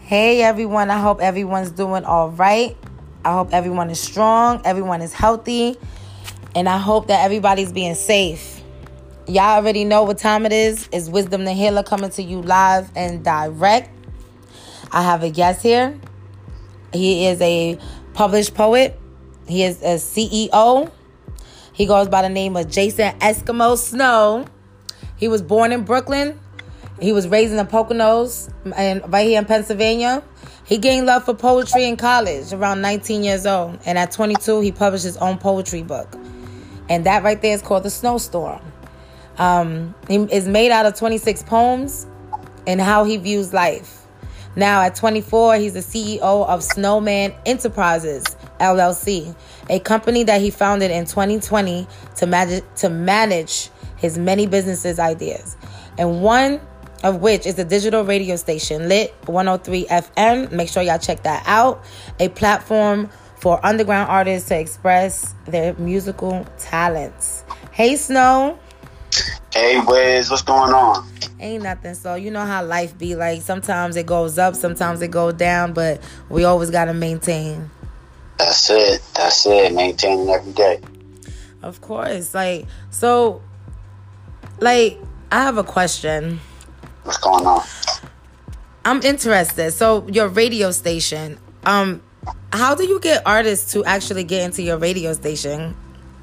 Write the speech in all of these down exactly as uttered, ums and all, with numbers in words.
Hey everyone, I hope everyone's doing all right. I hope everyone is strong, everyone is healthy, and I hope that everybody's being safe. Y'all already know what time it is. It's Wisdom the Healer coming to you live and direct. I have a guest here. He is a published poet. He is a C E O. He goes by the name of Jason Eskimo Snow. He was born in Brooklyn. He was raised in the Poconos, and right here in Pennsylvania. He gained love for poetry in college around nineteen years old. And at twenty-two, he published his own poetry book. And that right there is called The Snowstorm. Um, he is made out of twenty-six poems and how he views life. Now, at twenty-four, he's the C E O of Snowman Enterprises, L L C, a company that he founded in twenty twenty to, manage, to manage his many businesses ideas. And one of which is a digital radio station, Lit one oh three F M. Make sure y'all check that out. A platform for underground artists to express their musical talents. Hey, Snow. Hey, Wiz, what's going on? Ain't nothing. So you know how life be like. Sometimes it goes up, sometimes it goes down, but we always got to maintain. That's it. That's it. Maintaining every day. Of course. Like, so, like, I have a question. What's going on? I'm interested. So your radio station, um, how do you get artists to actually get into your radio station?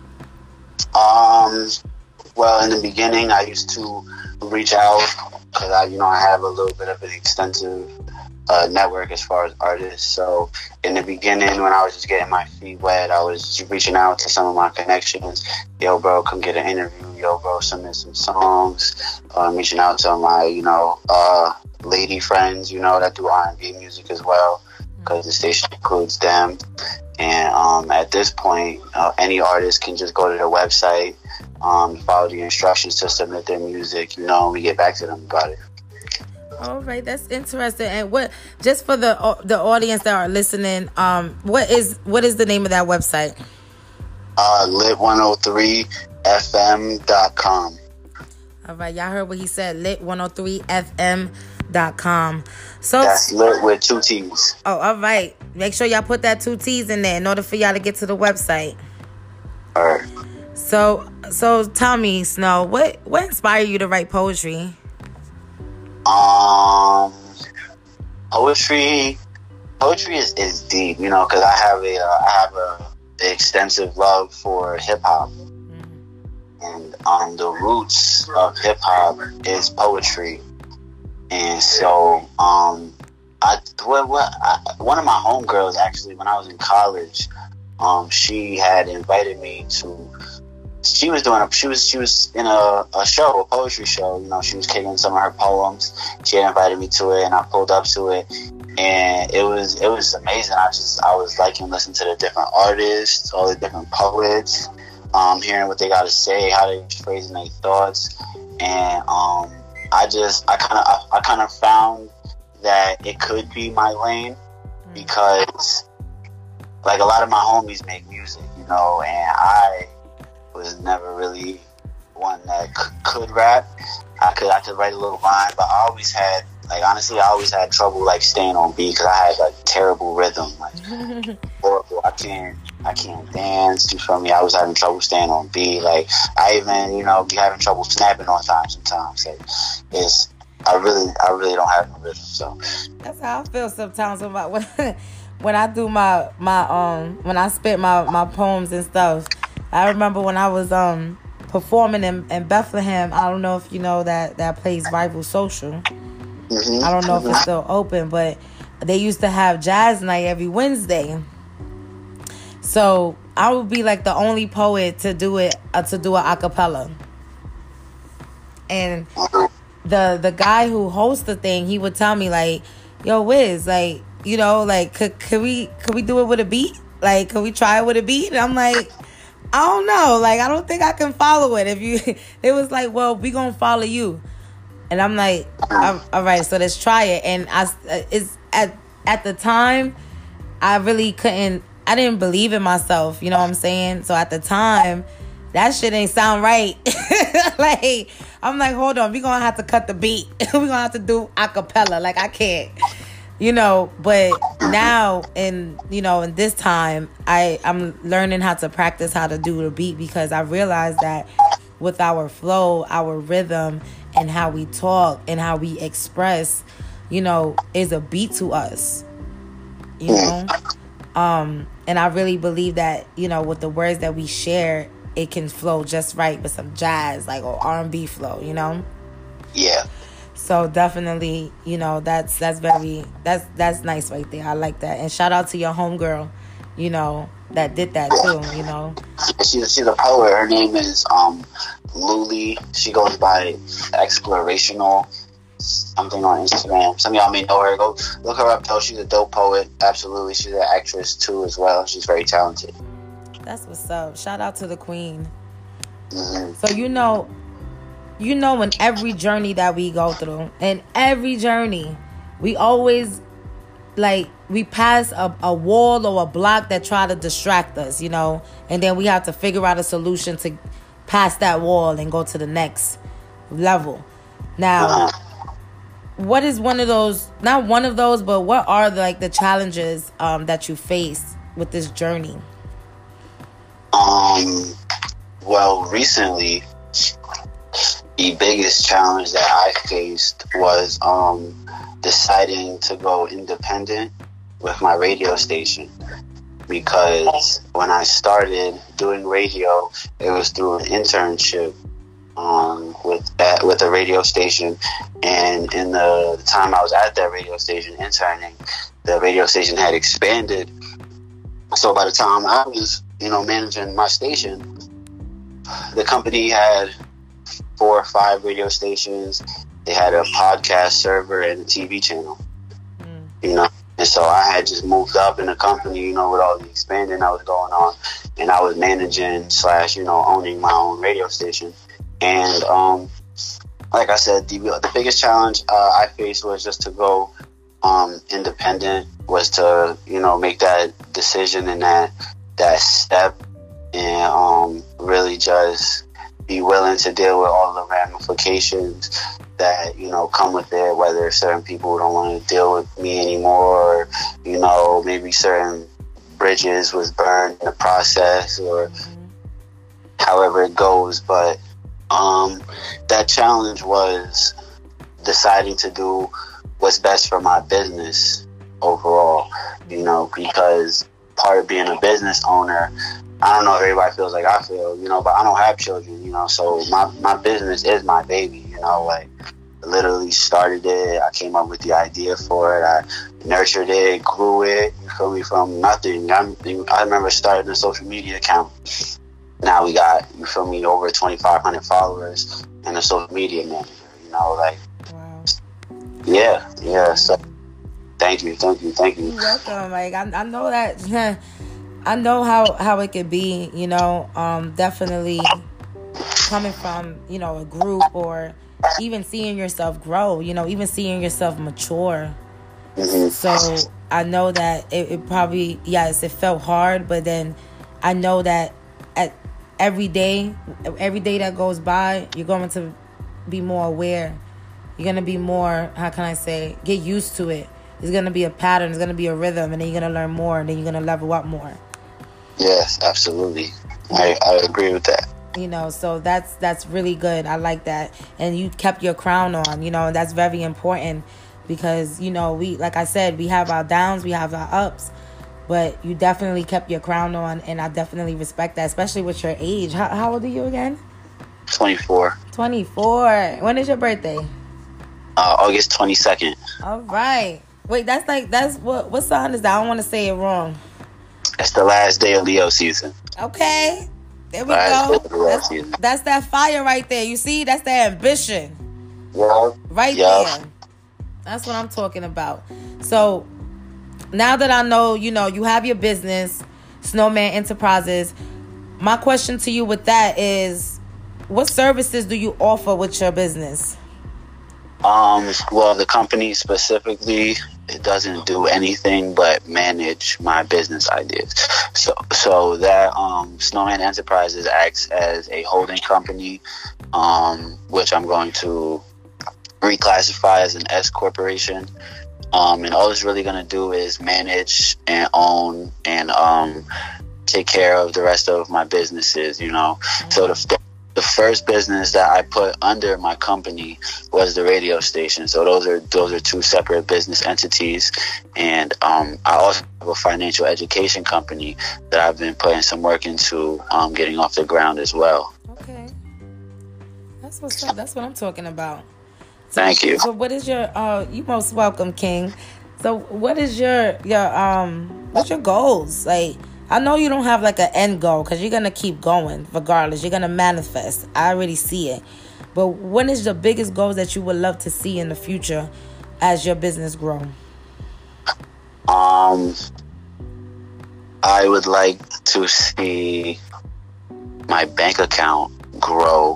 Um, well, in the beginning, I used to reach out because I, you know, I have a little bit of an extensive uh, network as far as artists. So in the beginning, when I was just getting my feet wet, I was reaching out to some of my connections. Yo, bro, come get an interview. Yo, bro, submit some songs. I'm reaching out to my, you know, uh, lady friends, you know, that do R and B music as well, because the station includes them. And um, at this point, uh, any artist can just go to their website, um, follow the instructions to submit their music, you know, and we get back to them about it. All right, that's interesting. And what, just for the uh, the audience that are listening, um, what is what is the name of that website? Uh, lit one oh three F M dot com. All right, y'all heard what he said, lit one oh three F M dot com. So that's lit with two T's. Oh, all right. Make sure y'all put that two T's in there in order for y'all to get to the website. All right. So, so tell me, Snow, what what inspired you to write poetry? Um, poetry, poetry is, is deep, you know, because I have a, uh, I have a extensive love for hip hop, mm-hmm. and um, the roots of hip hop is poetry, and so um, I, what, what, I, one of my homegirls actually, when I was in college, um, she had invited me to. She was doing a, she was she was in a, a show, a poetry show. You know, she was kicking some of her poems. She had invited me to it, and I pulled up to it, and it was it was amazing. I just I was liking listening to the different artists, all the different poets, um, hearing what they got to say, how they phrasing their thoughts, and um, I just I kind of I, I kind of found that it could be my lane, because like a lot of my homies make music, you know, and I was never really one that c- could rap. I could I could write a little line, but I always had, like, honestly, I always had trouble, like, staying on beat, because I had, like, terrible rhythm, like, horrible. I can't, I can't dance, you feel me? I was having trouble staying on beat, like, I even, you know, be having trouble snapping on time sometimes, like, it's, I really, I really don't have no rhythm, so. That's how I feel sometimes when, my, when, when I do my, my, um, when I spit my, my poems and stuff. I remember when I was um performing in, in Bethlehem. I don't know if you know that, that place, Rival Social. Mm-hmm. I don't know if it's still open, but they used to have jazz night every Wednesday. So I would be like the only poet to do it uh, to do an acapella. And the the guy who hosts the thing, he would tell me like, "Yo, Wiz, like, you know, like, could could we could we do it with a beat? Like, could we try it with a beat?" And I'm like, I don't know. Like, I don't think I can follow it. If you, it was like, well, we gonna follow you, and I'm like, all right, so let's try it. And I, it's at at the time, I really couldn't. I didn't believe in myself. You know what I'm saying? So at the time, that shit ain't sound right. Like, I'm like, hold on, we gonna have to cut the beat. We gonna have to do a cappella. Like, I can't. you know, but now in, you know, in this time, I, I'm learning how to practice how to do the beat, because I realized that with our flow, our rhythm, and how we talk and how we express, you know, is a beat to us, you know? Um, and I really believe that, you know, with the words that we share, it can flow just right with some jazz, like, or R and B flow, you know? Yeah. So definitely, you know, that's that's very that's that's nice right there. I like that. And shout out to your homegirl, you know, that did that too, you know. She's she's a poet. Her name is um Luli. She goes by Explorational something on Instagram. Some of y'all may know her. Go look her up though. She's a dope poet. Absolutely. She's an actress too as well. She's very talented. That's what's up. Shout out to the queen. Mm-hmm. So you know You know, in every journey that we go through, in every journey, we always, like, we pass a, a wall or a block that try to distract us, you know, and then we have to figure out a solution to pass that wall and go to the next level. Now, what is one of those, not one of those, but what are, like, the challenges um, that you face with this journey? Um, well, recently, the biggest challenge that I faced was um, deciding to go independent with my radio station, because when I started doing radio, it was through an internship um, with that, with a radio station, and in the, the time I was at that radio station interning, the radio station had expanded. So by the time I was, you know, managing my station, the company had four or five radio stations. They had a podcast server and a T V channel. Mm. You know, and so I had just moved up in the company, you know, with all the expanding that was going on, and I was managing slash, you know, owning my own radio station. And um, like I said, the the biggest challenge uh, I faced was just to go um, independent, was to, you know, make that decision and that that step, and um, really just be willing to deal with all the ramifications that, you know, come with it, whether certain people don't want to deal with me anymore, or, you know, maybe certain bridges was burned in the process, or mm-hmm. however it goes. But um, that challenge was deciding to do what's best for my business overall, you know, because part of being a business owner, I don't know if everybody feels like I feel, you know, but I don't have children, you know, so my, my business is my baby, you know, like, I literally started it, I came up with the idea for it, I nurtured it, grew it, you feel me, from nothing. I, I remember starting a social media account. Now we got, you feel me, over twenty-five hundred followers and a social media manager, you know, like, wow. yeah, yeah, so thank you, thank you, thank you. You're welcome. Like, I, I know that... I know how, how it could be, you know, um, definitely coming from, you know, a group, or even seeing yourself grow, you know, even seeing yourself mature. Mm-hmm. So I know that it, it probably, yes, it felt hard, but then I know that at every day, every day that goes by, you're going to be more aware. You're going to be more, how can I say, get used to it. It's going to be a pattern, it's going to be a rhythm, and then you're going to learn more, and then you're going to level up more. Yes, absolutely. I, I agree with that. You know, so that's that's really good. I like that. And you kept your crown on, you know, and that's very important, because, you know, we, like I said, we have our downs, we have our ups, but you definitely kept your crown on, and I definitely respect that, especially with your age. How, how old are you again? twenty-four. twenty-four. When is your birthday? Uh, August twenty-second. All right. Wait, that's like, that's, what, what sign is that? I don't want to say it wrong. It's the last day of Leo season. Okay. There we last go. That's, that's that fire right there. You see? That's that ambition. Yeah. Right yeah. there. That's what I'm talking about. So, now that I know, you know, you have your business, Snowman Enterprises, my question to you with that is, what services do you offer with your business? Um, well, the company specifically, it doesn't do anything but manage my business ideas. So, so that um, Snowman Enterprises acts as a holding company, um, which I'm going to reclassify as an S corporation. Um, and all it's really gonna do is manage and own and um, take care of the rest of my businesses. You know, mm-hmm. so the the first business that I put under my company was the radio station. So those are those are two separate business entities. And um, I also have a financial education company that I've been putting some work into um, getting off the ground as well. Okay, that's what's up. That's what I'm talking about. So, Thank you. So what is your? Uh, you most welcome, King. So what is your your um? What's your goals like? I know you don't have like an end goal because you're going to keep going regardless. You're going to manifest. I already see it. But what is the biggest goals that you would love to see in the future as your business grow? Um, I would like to see my bank account grow.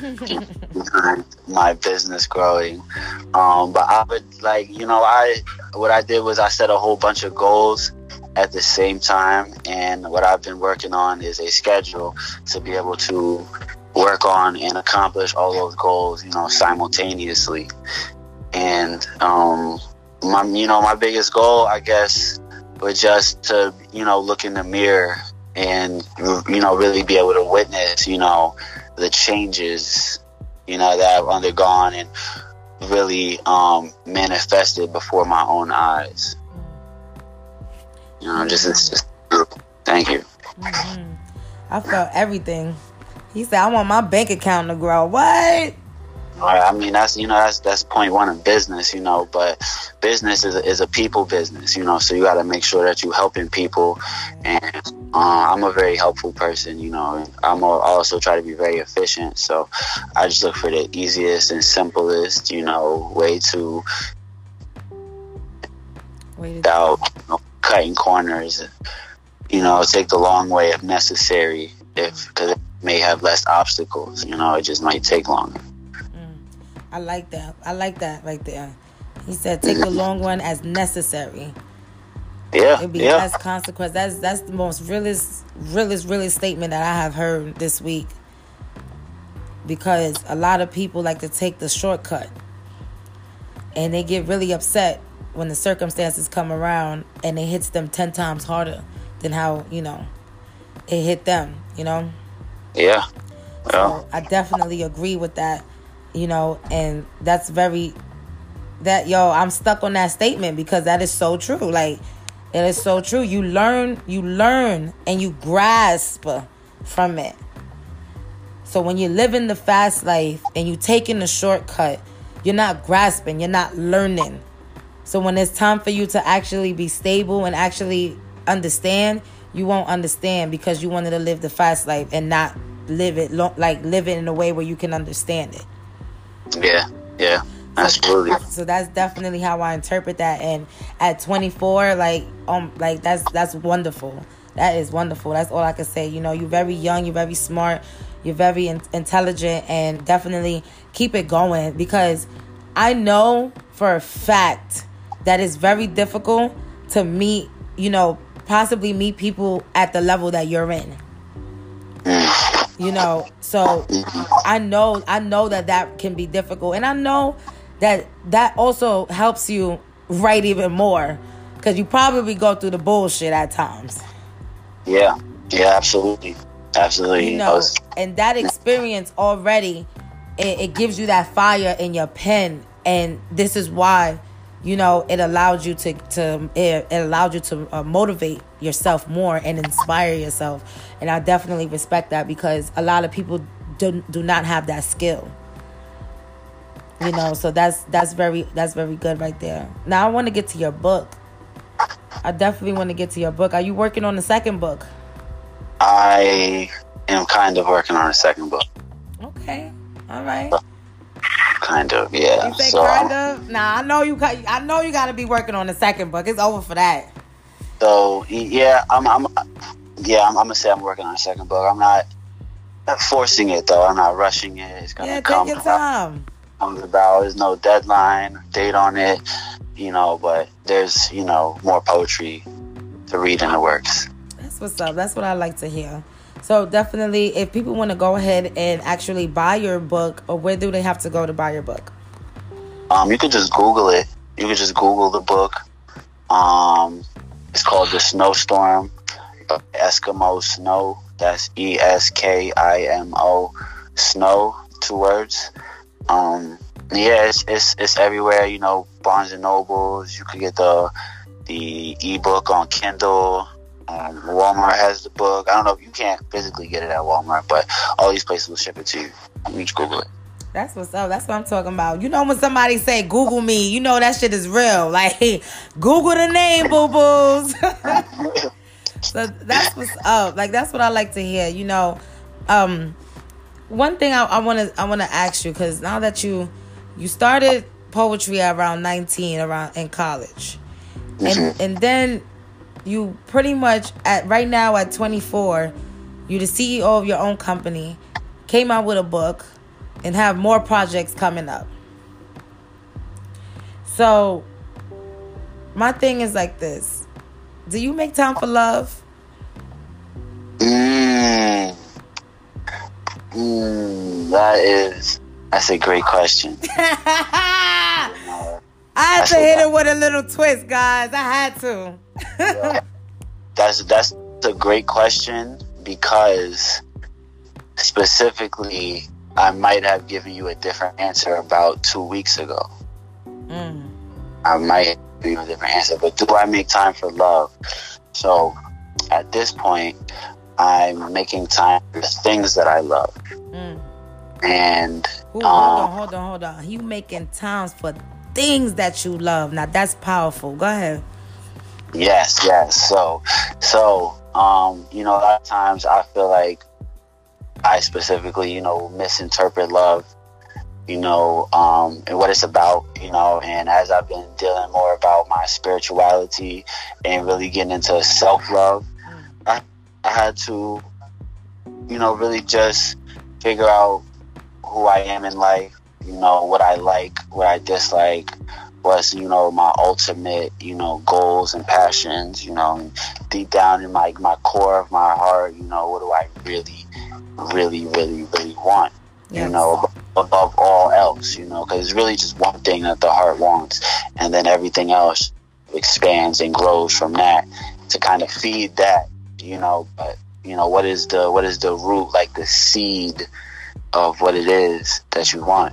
My business growing. Um, but I would like, you know, I what I did was I set a whole bunch of goals at the same time, and what I've been working on is a schedule to be able to work on and accomplish all those goals, you know, simultaneously. And um, my, you know, my biggest goal, I guess, was just to, you know, look in the mirror and, you know, really be able to witness, you know, the changes, you know, that I've undergone and really um, manifested before my own eyes. You know, just, it's just, thank you. Mm-hmm. I felt everything. He said, I want my bank account to grow. What? I mean, that's, you know, that's, that's point one of business, you know, but business is a, is a people business, you know, so you got to make sure that you're helping people. And uh, I'm a very helpful person, you know, and I'm a, I also try to be very efficient. So I just look for the easiest and simplest, you know, way to, without, you know, cutting corners, you know, take the long way if necessary, if because it may have less obstacles, you know, it just might take longer. Mm, I like that. I like that right there. He said, take the long one as necessary. Yeah, It'd be yeah. less consequence. That's that's the most realest, realest, realest statement that I have heard this week. Because a lot of people like to take the shortcut, and they get really upset when the circumstances come around and it hits them ten times harder than how, you know, it hit them, you know? Yeah. Well. So I definitely agree with that, you know, and that's very, that, yo, I'm stuck on that statement because that is so true. Like, it is so true. You learn, you learn and you grasp from it. So when you're living the fast life and you're taking the shortcut, you're not grasping, you're not learning. So when it's time for you to actually be stable and actually understand, you won't understand because you wanted to live the fast life and not live it lo- like live it in a way where you can understand it. Yeah, yeah, absolutely. So, so that's definitely how I interpret that. And at twenty-four, like um, like that's that's wonderful. That is wonderful. That's all I can say. You know, you're very young, you're very smart, you're very in- intelligent, and definitely keep it going because I know for a fact that it's very difficult to meet, you know, possibly meet people at the level that you're in. You know, so I know, I know that that can be difficult. And I know that that also helps you write even more because you probably go through the bullshit at times. Yeah, yeah, absolutely. Absolutely. You know, and that experience already, it, it gives you that fire in your pen. And this is why, you know, it allowed you to, to it, it allowed you to uh, motivate yourself more and inspire yourself. And I definitely respect that because a lot of people do, do not have that skill. You know, so that's that's very that's very good right there. Now I want to get to your book. I definitely want to get to your book. Are you working on the second book? I am kind of working on a second book. Okay. All right. Kind of, yeah. You say so, kind of? Nah, I know you. Got, I know you got to be working on the second book. It's over for that. So yeah, I'm. I'm yeah, I'm, I'm gonna say I'm working on a second book. I'm not forcing it though. I'm not rushing it. It's gonna yeah, come. take your time. Comes about. There's no deadline, date on it, you know. But there's, you know, more poetry to read in the works. That's what's up. That's what I like to hear. So definitely, if people want to go ahead and actually buy your book, or where do they have to go to buy your book? Um, you can just Google it. you can just Google the book. Um, it's called The Snowstorm, Eskimo Snow. That's E S K I M O, Snow, two words. Um, yeah, it's, it's it's everywhere. You know, Barnes and Nobles. You can get the the ebook on Kindle. Um, Walmart has the book. I don't know if you can't physically get it at Walmart, but all these places will ship it to you. You just Google it. That's what's up. That's what I'm talking about. You know when somebody say Google me, you know that shit is real. Like, Google the name, boo-boos. So that's what's up. Like, that's what I like to hear. You know, um, one thing I want to I want to ask you, because now that you you started poetry around nineteen, around in college, and mm-hmm. and then you pretty much at right now at twenty-four, you're the C E O of your own company, came out with a book, and have more projects coming up. So my thing is like this. Do you make time for love? Mm. Mm, that is, that's a great question. I had to hit it with a little twist, guys. I had to. Yeah. That's, that's a great question, because specifically, I might have given you a different answer about two weeks ago. Mm. I might give you a different answer, but do I make time for love? So at this point, I'm making time for things that I love. Mm. And Ooh, um, hold on, hold on, hold on. You making time for things that you love. Now that's powerful. Go ahead. Yes, yes. So, so um, you know, a lot of times I feel like I specifically, you know, misinterpret love, you know, um, and what it's about, you know, and as I've been dealing more about my spirituality and really getting into self-love, I, I had to, you know, really just figure out who I am in life, you know, what I like, what I dislike, what's, you know, my ultimate, you know, goals and passions, you know, deep down in my, my core of my heart, you know, what do I really really, really, really want, yes. you know, above all else, you know, because it's really just one thing that the heart wants, and then everything else expands and grows from that to kind of feed that, you know. But you know, what is the what is the root, like the seed of what it is that you want?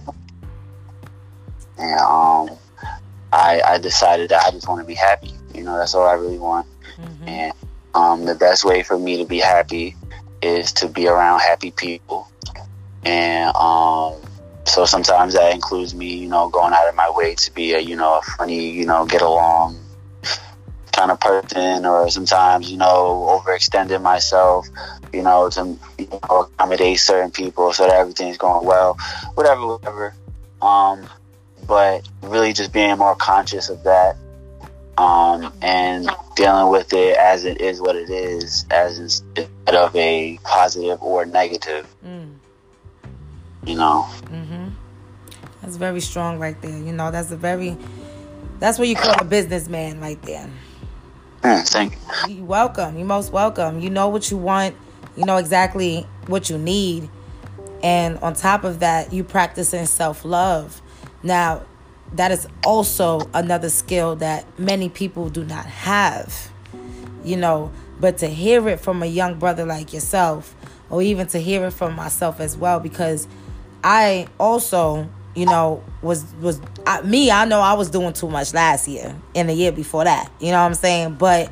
And um, I I decided that I just want to be happy, you know. That's all I really want, mm-hmm. and um, the best way for me to be happy is to be around happy people. And um, so sometimes that includes me, you know, going out of my way to be a, you know, a funny, you know, get along kind of person, or sometimes, you know, overextending myself, you know, to, you know, accommodate certain people so that everything's going well, whatever, whatever. Um, but really just being more conscious of that, um, and dealing with it as it is what it is, as instead of a positive or negative. Mm. You know. Mm-hmm. That's very strong right there. You know, that's a very, that's what you call a businessman right there. Mm, thank you. You're welcome. You're most welcome. You know what you want. You know exactly what you need. And on top of that, you practicing self-love. Now, that is also another skill that many people do not have, you know, but to hear it from a young brother like yourself, or even to hear it from myself as well, because I also, you know, was, was I, me, I know I was doing too much last year and the year before that, you know what I'm saying? But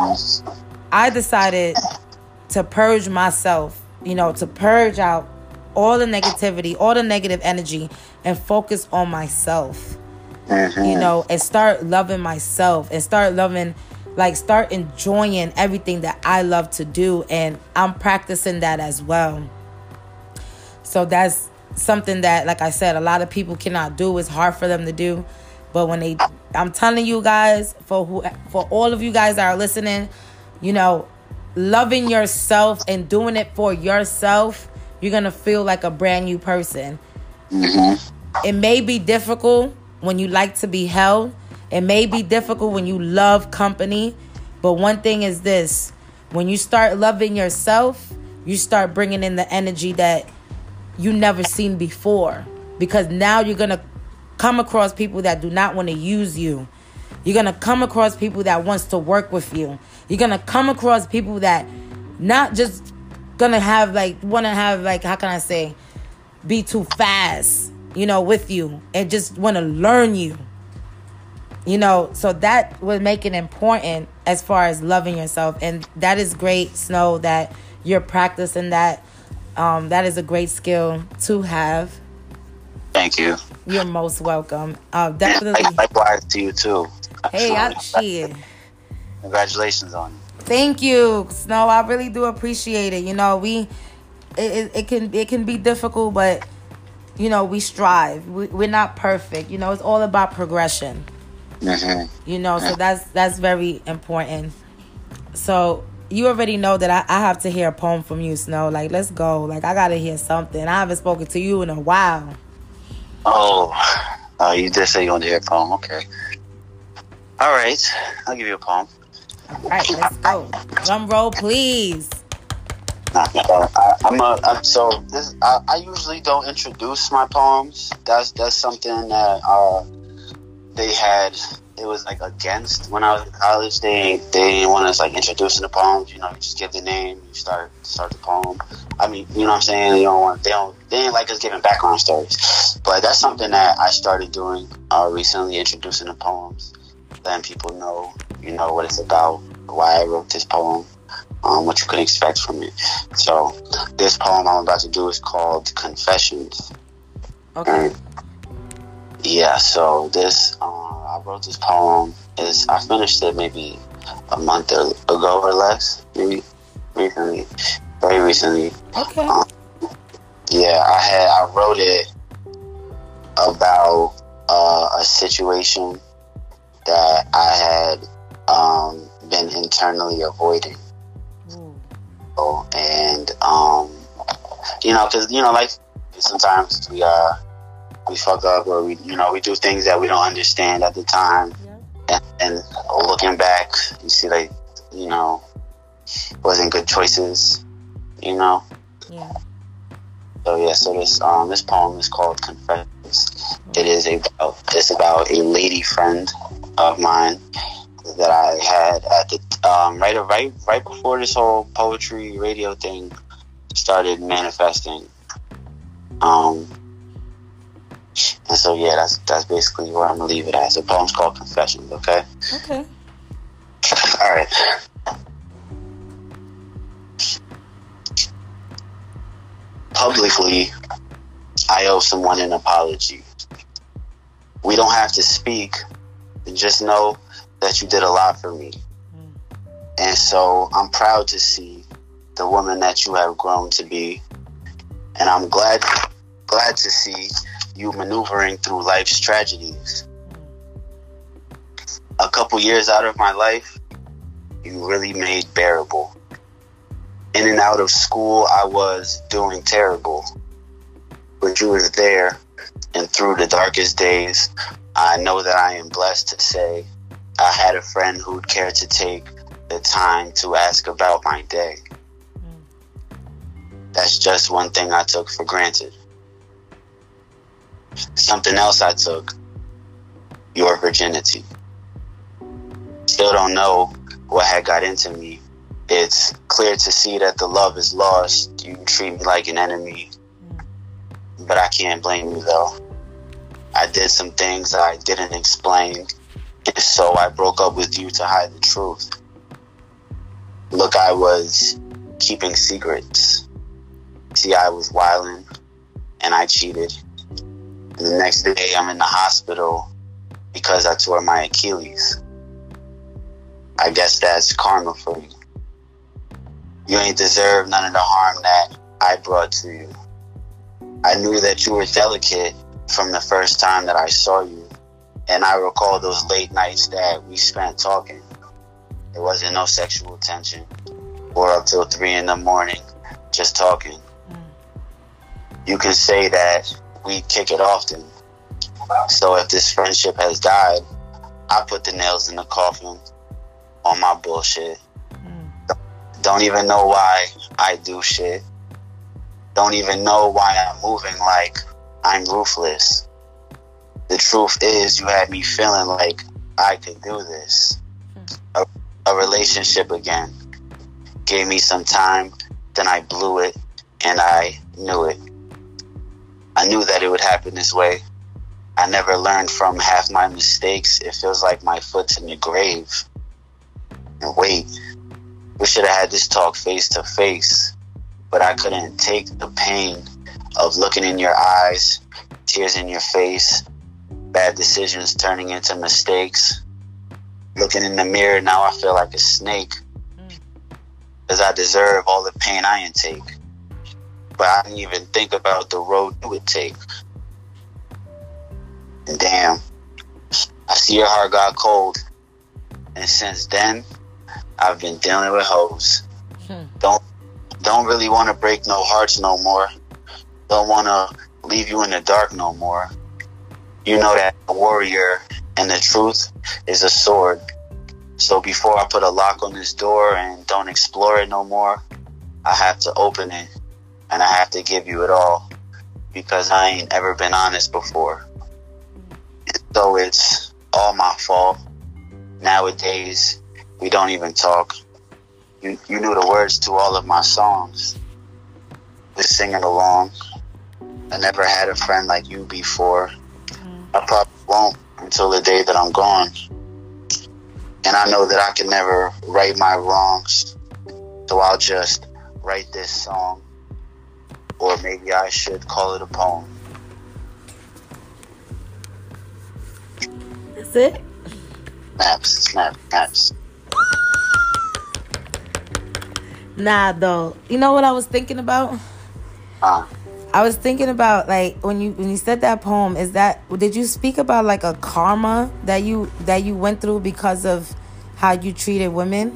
I decided to purge myself, you know, to purge out all the negativity, all the negative energy, and focus on myself. Mm-hmm. You know, and start loving myself, and start loving, like, start enjoying everything that I love to do. And I'm practicing that as well. So that's something that, like I said, a lot of people cannot do. It's hard for them to do. But when they, I'm telling you guys, for who, for all of you guys that are listening, you know, loving yourself and doing it for yourself, you're going to feel like a brand new person. Mm-hmm. It may be difficult when you like to be held. It may be difficult when you love company. But one thing is this. When you start loving yourself, you start bringing in the energy that you never seen before. Because now you're going to come across people that do not want to use you. You're going to come across people that wants to work with you. You're going to come across people that not just going to have like, want to have like, how can I say, be too fast, you know, with you and just want to learn you. You know, so that would make it important as far as loving yourself. And that is great, Snow, that you're practicing that. Um, that is a great skill to have. Thank you. You're most welcome. Uh, definitely. Likewise to you, too. Hey, I, shit. Congratulations on it. Thank you, Snow. I really do appreciate it. You know, we, it, it, it can it can be difficult, but, you know, we strive. We, we're not perfect. You know, it's all about progression. Mm-hmm. You know, so that's that's very important. So you already know that I, I have to hear a poem from you, Snow. Like, let's go. Like, I gotta hear something. I haven't spoken to you in a while. Oh, uh, you did say you wanted to hear a poem. Okay. All right. I'll give you a poem. All right, let's go. Drum roll, please. Nah, I, I'm a. I'm, so this. I, I usually don't introduce my poems. That's that's something that uh. They had, it was like against when I was in college. They they didn't want us like introducing the poems. You know, you just give the name, you start start the poem. I mean, you know what I'm saying? They don't want they don't they didn't like us giving background stories. But that's something that I started doing uh, recently, introducing the poems, letting people know, you know, what it's about, why I wrote this poem, um, what you can expect from it. So this poem I'm about to do is called Confessions. Okay. And, yeah, so this, uh, I wrote this poem, is I finished it maybe a month ago or less, maybe recently, very recently. Okay. Um, yeah, I had, I wrote it about uh, a situation that I had um, been internally avoiding. Mm. Oh, and, um, you know, because, you know, like, sometimes we, uh, we fuck up, or we, you know, we do things that we don't understand at the time, yeah. and, and looking back, you see, like, you know, wasn't good choices, you know. Yeah. So yeah, so this um this poem is called Confessions. It is about it's about a lady friend of mine that I had at the um right right right before this whole poetry radio thing started manifesting. Um. And so, yeah, that's that's basically where I'm going to leave it at. The poem's called Confessions, okay? Okay. All right. Publicly, I owe someone an apology. We don't have to speak. Just know that you did a lot for me. Mm. And so I'm proud to see the woman that you have grown to be. And I'm glad, glad to see you maneuvering through life's tragedies. A couple years out of my life, you really made bearable. In and out of school, I was doing terrible. But you was there, and through the darkest days, I know that I am blessed to say I had a friend who'd care to take the time to ask about my day. That's just one thing I took for granted. Something else I took, your virginity. Still don't know what had got into me. It's clear to see that the love is lost. You treat me like an enemy. But I can't blame you though. I did some things I didn't explain. And so I broke up with you to hide the truth. Look, I was keeping secrets. See, I was wilding and I cheated. And the next day I'm in the hospital because I tore my Achilles. I guess that's karma for you. You ain't deserve none of the harm that I brought to you. I knew that you were delicate from the first time that I saw you. And I recall those late nights that we spent talking. There wasn't no sexual tension. Or up till three in the morning, just talking. You can say that we kick it often. So if this friendship has died, I put the nails in the coffin on my bullshit. Mm. Don't even know why I do shit. Don't even know why I'm moving like I'm ruthless. the truth is, you had me feeling like I could do this. A, a relationship again. Gave me some time, then I blew it, and I knew it. I knew that it would happen this way. I never learned from half my mistakes. It feels like my foot's in the grave. And wait, we should have had this talk face to face, but I couldn't take the pain of looking in your eyes, tears in your face, bad decisions turning into mistakes. Looking in the mirror, now I feel like a snake, because I deserve all the pain I intake. But I didn't even think about the road you would take. And damn, I see your heart got cold. And since then, I've been dealing with hoes. Hmm. Don't don't really want to break no hearts no more. Don't want to leave you in the dark no more. You know that a warrior and the truth is a sword. So before I put a lock on this door and don't explore it no more, I have to open it and I have to give you it all, because I ain't ever been honest before. And so it's all my fault. Nowadays, we don't even talk. You, you knew the words to all of my songs. Just singing along. I never had a friend like you before. I probably won't until the day that I'm gone. And I know that I can never right my wrongs. So I'll just write this song. Or maybe I should call it a poem. That's it? Snaps, snap, snaps. Nah, though. You know what I was thinking about? Uh, I was thinking about, like, when you when you said that poem, is that, did you speak about like a karma that you that you went through because of how you treated women?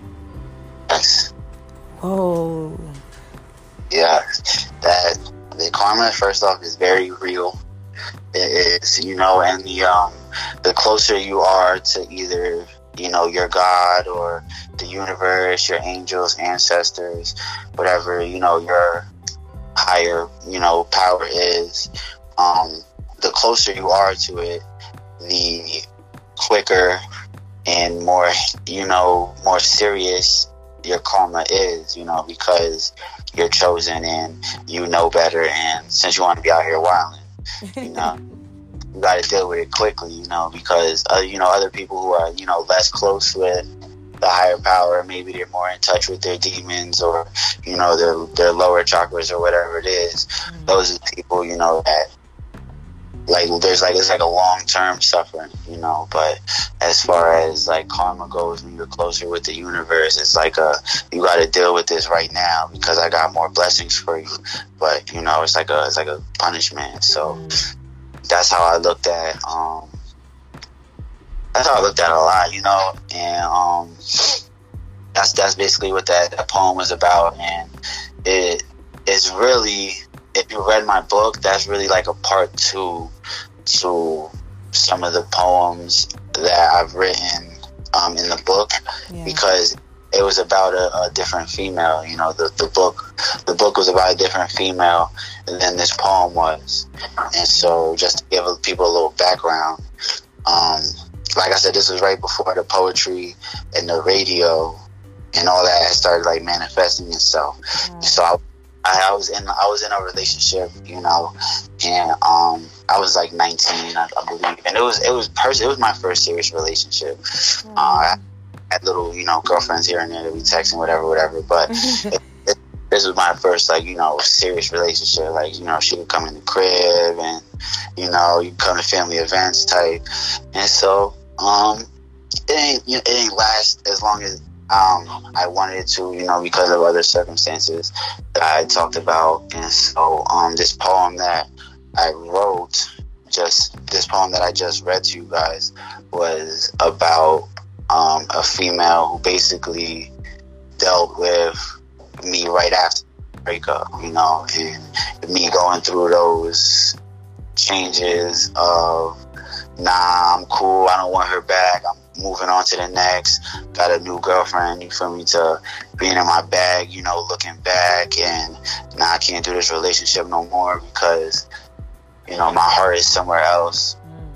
Yes. Whoa. Yeah, that the karma, first off, is very real. It is, you know, and the um the closer you are to either, you know, your God or the universe, your angels, ancestors, whatever, you know, your higher, you know, power is, um, the closer you are to it, the quicker and more, you know, more serious your karma is, you know, because you're chosen and you know better, and since you want to be out here wilding, you know, you got to deal with it quickly, you know, because, uh, you know, other people who are, you know, less close with the higher power, maybe they're more in touch with their demons or, you know, their their lower chakras or whatever it is. Mm-hmm. Those are the people, you know, that, like, there's like, it's like a long-term suffering, you know, but as far as like karma goes, when you're closer with the universe, it's like a, you got to deal with this right now because I got more blessings for you. But, you know, it's like a, it's like a punishment. So mm-hmm. that's how I looked at, um, that's how I looked at it a lot, you know, and um, that's that's basically what that, that poem was about. And it is really, if you read my book, that's really like a part two to some of the poems that I've written um, in the book, yeah. Because it was about a, a different female. You know, the, the book the book was about a different female than this poem was. And so just to give people a little background, um, like I said, this was right before the poetry and the radio and all that had started like manifesting itself. Mm. So I, I, I was in I was in a relationship, you know, and um, I was like nineteen, I, I believe, and it was it was pers- it was my first serious relationship. Mm. Uh, I had little, you know, girlfriends here and there that we texting, whatever, whatever, but. it, it, This was my first, like, you know, serious relationship. Like, you know, she would come in the crib and, you know, you come to family events type. And so, um, it ain't, you know, it ain't last as long as um, I wanted it to, you know, because of other circumstances that I talked about. And so, um, this poem that I wrote, just this poem that I just read to you guys, was about um, a female who basically dealt with me right after the breakup, you know, and me going through those changes of, nah, I'm cool, I don't want her back, I'm moving on to the next, got a new girlfriend, you feel me, to being in my bag, you know, looking back, and nah, I can't do this relationship no more because, you know, my heart is somewhere else.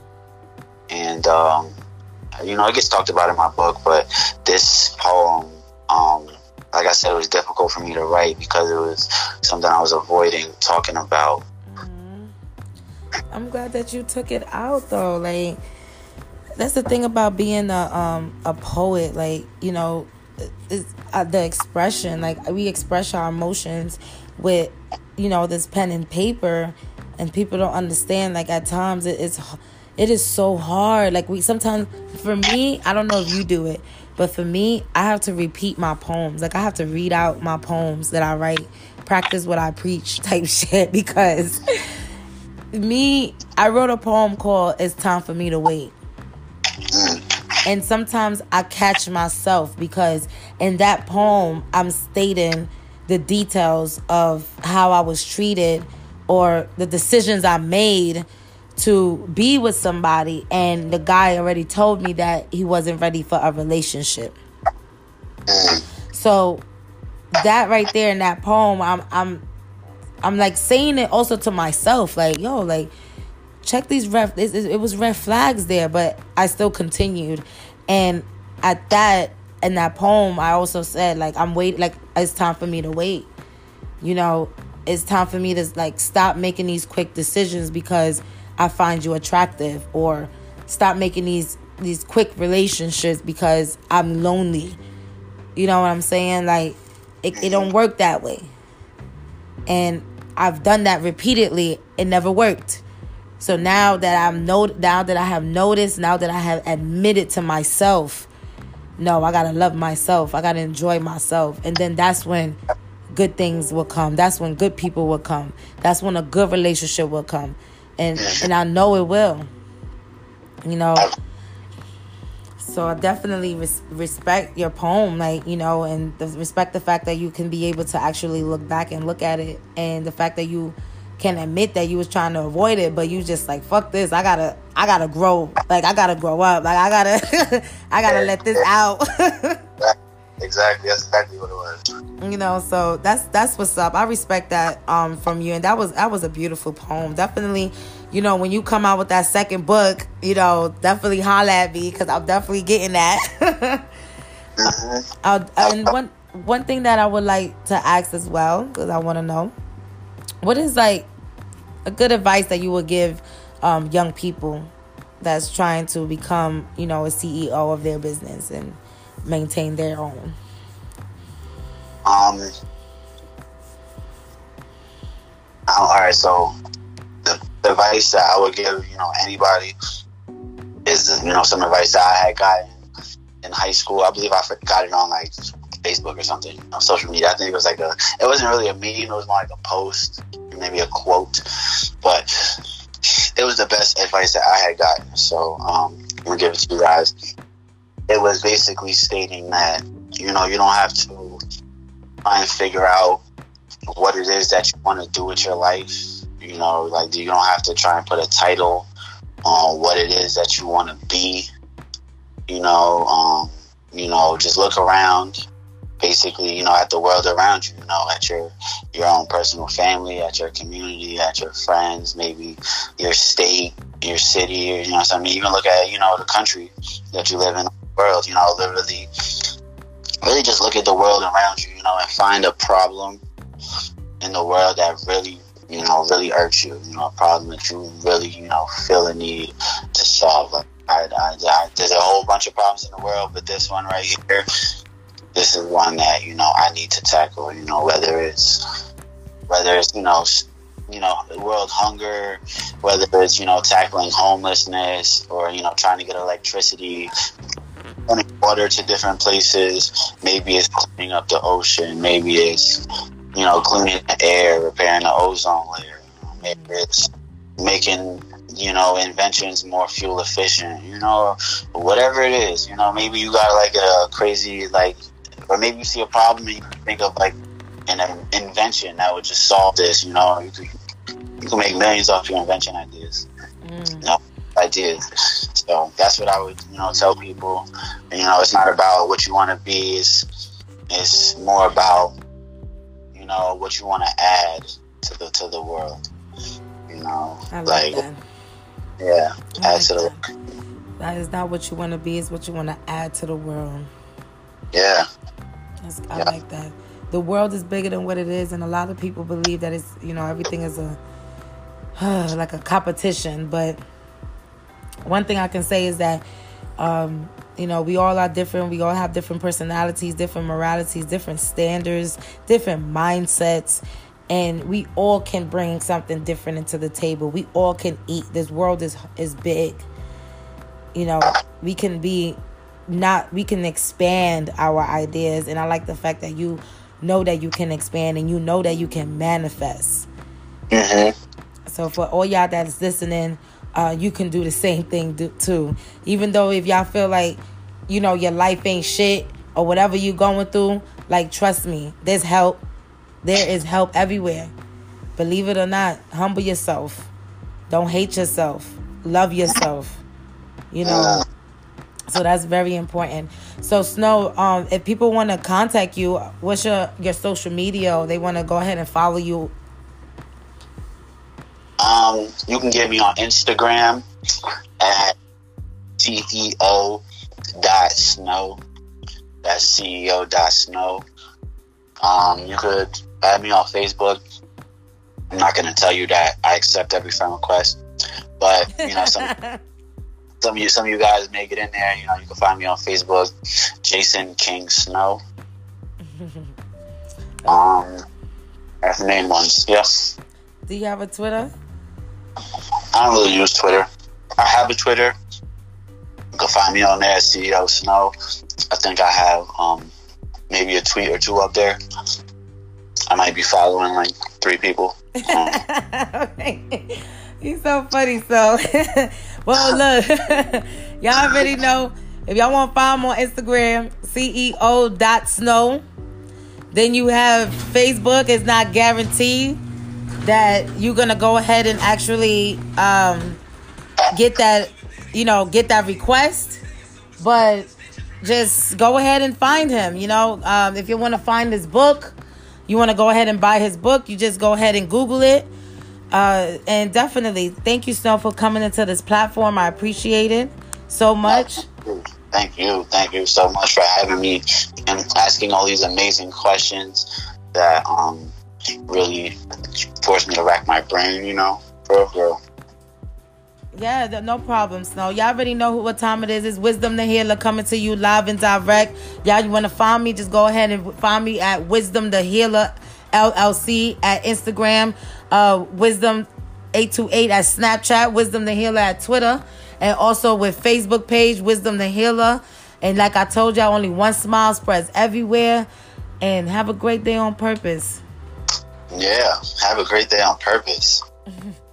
And um, you know, it gets talked about in my book, but this poem, um, like I said, it was difficult for me to write because it was something I was avoiding talking about. Mm-hmm. I'm glad that you took it out, though. Like, that's the thing about being a um a poet. Like, you know, it's, uh, the expression. Like, we express our emotions with, you know, this pen and paper, and people don't understand. Like, at times it, it's it is so hard. Like, we sometimes, for me, I don't know if you do it, but for me, I have to repeat my poems. Like, I have to read out my poems that I write, practice what I preach type shit, because me, I wrote a poem called It's Time for Me to Wait. And sometimes I catch myself because in that poem, I'm stating the details of how I was treated or the decisions I made to be with somebody, and the guy already told me that he wasn't ready for a relationship. So that right there in that poem, I'm I'm I'm like saying it also to myself, like, yo, like, check these red, it, it was red flags there, but I still continued. And at that, in that poem, I also said, like, I'm waiting, like, it's time for me to wait. You know, it's time for me to, like, stop making these quick decisions because I find you attractive, or stop making these these quick relationships because I'm lonely. You know what I'm saying? Like, it, it don't work that way. And I've done that repeatedly. It never worked. So now that I'm no, now that I have noticed, now that I have admitted to myself, no, I gotta love myself. I gotta enjoy myself, and then that's when good things will come. That's when good people will come. That's when a good relationship will come. And and I know it will, you know. So I definitely res- respect your poem, like, you know, and the, respect the fact that you can be able to actually look back and look at it, and the fact that you can admit that you was trying to avoid it, but you just like, fuck this. I gotta, I gotta grow. Like, I gotta grow up. Like, I gotta, I gotta let this out. Exactly. That's exactly what it was. You know, so that's that's what's up. I respect that um from you, and that was that was a beautiful poem. Definitely, you know, when you come out with that second book, you know, definitely holla at me, because I'm definitely getting that. mm-hmm. uh, and one one thing that I would like to ask as well, because I want to know, what is like a good advice that you would give um, young people that's trying to become, you know, a C E O of their business and maintain their own? Um. All right. So the, the advice that I would give, you know, anybody is, you know, some advice that I had gotten in high school. I believe I got it on like Facebook or something, you know, social media. I think it was like a, it wasn't really a meme. It was more like a post, maybe a quote, but it was the best advice that I had gotten. So um, I'm gonna give it to you guys. It was basically stating that, you know, you don't have to try and figure out what it is that you want to do with your life. You know, like, you don't have to try and put a title on what it is that you want to be. You know, um, you know, just look around. Basically, you know, at the world around you, you know, at your your own personal family, at your community, at your friends, maybe your state, your city, or, you know, something. Even look at, you know, the country that you live in, the world, you know, literally, really just look at the world around you, you know, and find a problem in the world that really, you know, really irks you, you know, a problem that you really, you know, feel a need to solve. Like, I, I, I, there's a whole bunch of problems in the world, but this one right here, this is one that, you know, I need to tackle, you know, whether it's, whether it's, you know, you know, world hunger, whether it's, you know, tackling homelessness, or, you know, trying to get electricity, running water to different places. Maybe it's cleaning up the ocean. Maybe it's, you know, cleaning the air, repairing the ozone layer. Maybe it's making, you know, inventions more fuel efficient, you know, whatever it is, you know. Maybe you got like a crazy, like, or maybe you see a problem and you think of like an invention that would just solve this, you know. You could, you can make millions off your invention ideas, mm. you know, ideas. So that's what I would, you know, tell people. You know, it's not about what you want to be. It's, it's more about, you know, what you want to add to the to the world. You know, I like, like that. Yeah, I add to like the. That is not what you want to be. It's what you want to add to the world. Yeah. That's, I yeah. like that. The world is bigger than what it is, and a lot of people believe that it's, you know, everything is a uh, like a competition. But one thing I can say is that, um, you know, we all are different. We all have different personalities, different moralities, different standards, different mindsets. And we all can bring something different into the table. We all can eat. This world is is big. You know, we can be not, we can expand our ideas. And I like the fact that you know that you can expand and you know that you can manifest. Mm-hmm. So for all y'all that is listening, uh, you can do the same thing do, too. Even though if y'all feel like, you know, your life ain't shit or whatever you going through, like, trust me, there's help. There is help everywhere. Believe it or not, humble yourself. Don't hate yourself. Love yourself. You know, so that's very important. So Snow, um, if people want to contact you, what's your, your social media? Or they want to go ahead and follow you? Um, you can get me on Instagram at C E O dot snow. That's C E O dot snow. Um, you could add me on Facebook. I'm not going to tell you that I accept every friend request, but you know, some some of you some of you guys may get in there. You know, you can find me on Facebook, Jason King Snow. Um, that's the main ones. Yes. Do you have a Twitter? I don't really use Twitter. I have a Twitter. You can find me on there, C E O Snow. I think I have um maybe a tweet or two up there. I might be following like three people. Um, okay. He's so funny. So, well, look, y'all already know. If y'all want to find him on Instagram, C E O dot snow. Then you have Facebook. It's not guaranteed that you're going to go ahead and actually um, get that, you know, get that request. But just go ahead and find him. You know, um, if you want to find his book, you want to go ahead and buy his book, you just go ahead and Google it. Uh, and definitely, thank you, Snow, for coming into this platform. I appreciate it so much. Thank you. Thank you so much for having me and asking all these amazing questions that um really forced me to rack my brain, you know, for real. Yeah, no problem, Snow. Y'all already know who, what time it is. It's Wisdom the Healer coming to you live and direct. Y'all, you want to find me, just go ahead and find me at Wisdom the Healer L L C at Instagram, uh, Wisdom eight two eight at Snapchat, Wisdom the Healer at Twitter, and also with Facebook page, Wisdom the Healer. And like I told y'all, only one smile spreads everywhere. And have a great day on purpose. Yeah, have a great day on purpose.